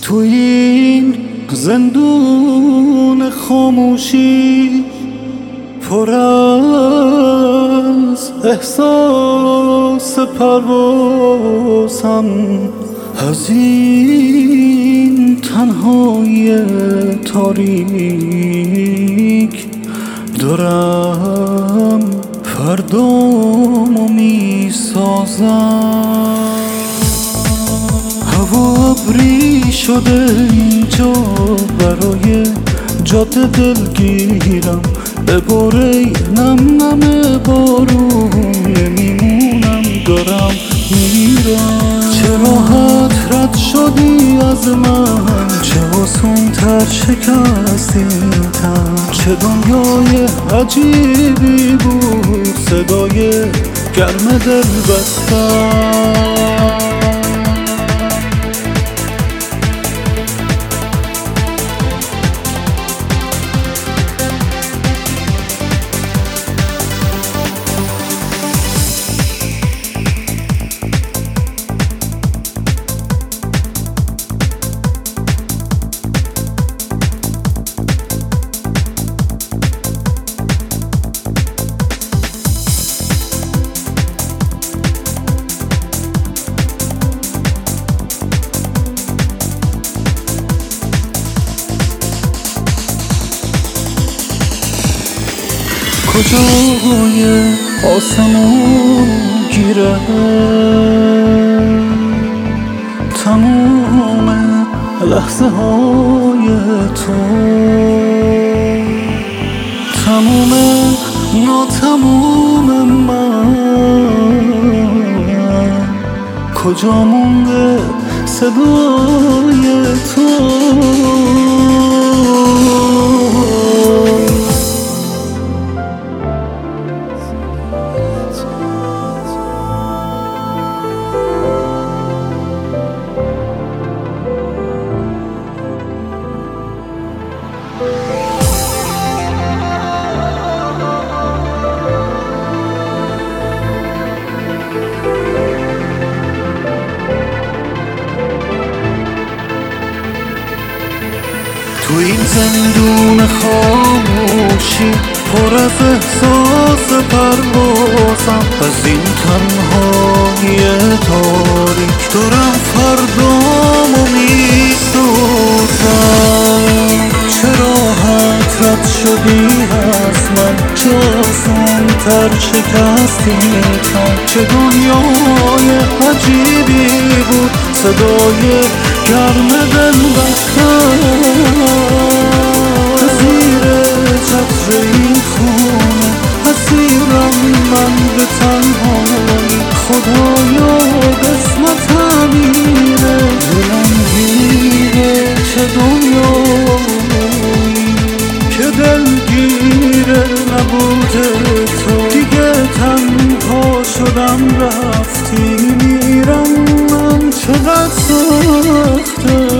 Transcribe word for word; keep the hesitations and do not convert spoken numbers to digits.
تو این زندون خاموشی پر از احساس پروازم، از این تنهایی تاریک دارم فردامو میسازم. هوا ابری شده اینجا برای جاده دلگیرم، به باره نم نم بارون نمیمونم دارم میرم. چه راحت رد شدی از من، چه آسون تر شکستی تن، چه دنیای عجیبی بود صدای گرم دل بستن. کجای آسمون گیره تموم لحظه های تو، تموم ناتموم من، کجا مونده صدای تو. تو این زندون خاموشی پر از احساس پروازم، از این تنهایی تاریک دارم فردامو میسازم. چه راحت رد شدی از من، چه آسون تر شکستی تن، چه دنیای عجیبی بود صدای گرم دل بستن. زیر چتر این خونه اسیرم من به تنهایی، خدایا قسمت همینه، دلم گیره چه دنیایی که دلگیره نبود تو. دیگه تنها شدم رفتی میرم من، چقدر سخته